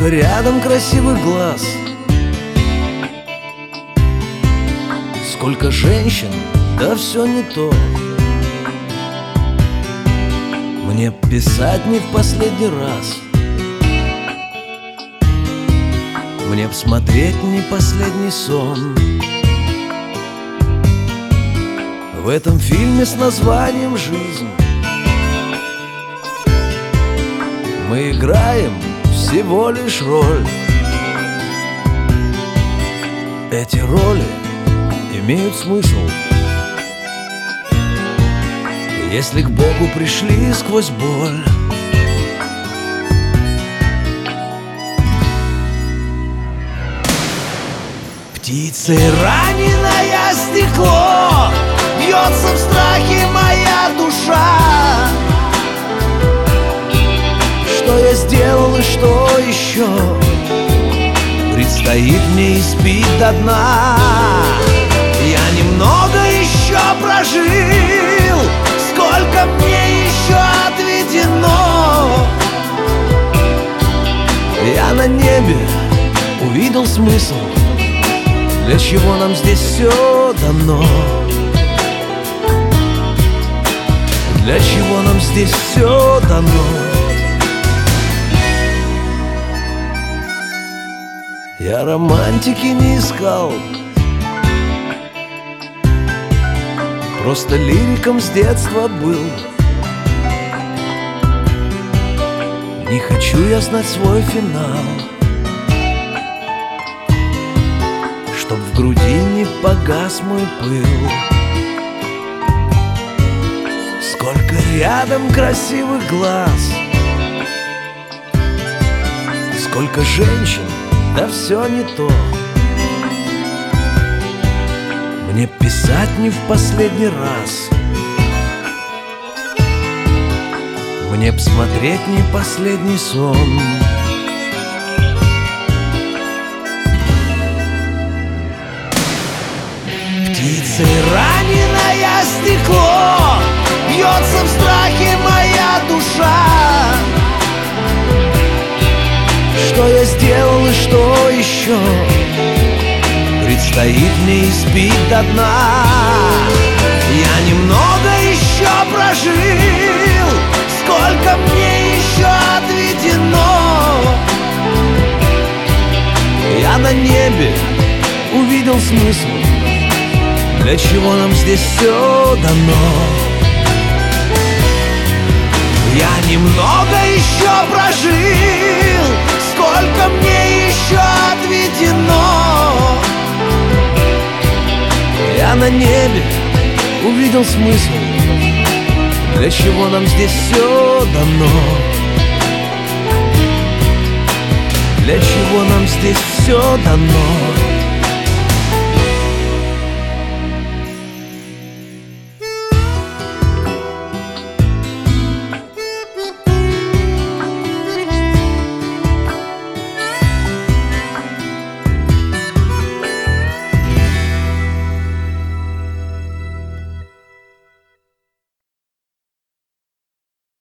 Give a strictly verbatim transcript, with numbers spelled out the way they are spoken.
Сколько рядом красивых глаз, сколько женщин, да все не то. Мне писать не в последний раз, мне б смотреть не последний сон. В этом фильме с названием «Жизнь» мы играем всего лишь роль. Эти роли имеют смысл, если к Богу пришли сквозь боль. Птицей раненое стекло, бьется в страхе моя душа. Что я сделал и что еще предстоит мне испить до дна. Я немного еще прожил, сколько мне еще отведено. Я на небе увидел смысл, для чего нам здесь все дано. Для чего нам здесь все дано. Я романтики не искал, просто лириком с детства был. Не хочу я знать свой финал, чтоб в груди не погас мой пыл. Сколько рядом красивых глаз, сколько женщин, да все не то. Мне писать не в последний раз, мне б смотреть не последний сон. Птицей раненое стекло, бьется в страхе моя душа. Что я сделал и что еще предстоит мне испить до дна. Я немного еще прожил, сколько мне еще отведено. Я на небе увидел смысл, для чего нам здесь все дано. Я немного еще прожил, сколько мне еще отведено. Я на небе увидел смысл, для чего нам здесь все дано. Для чего нам здесь все дано.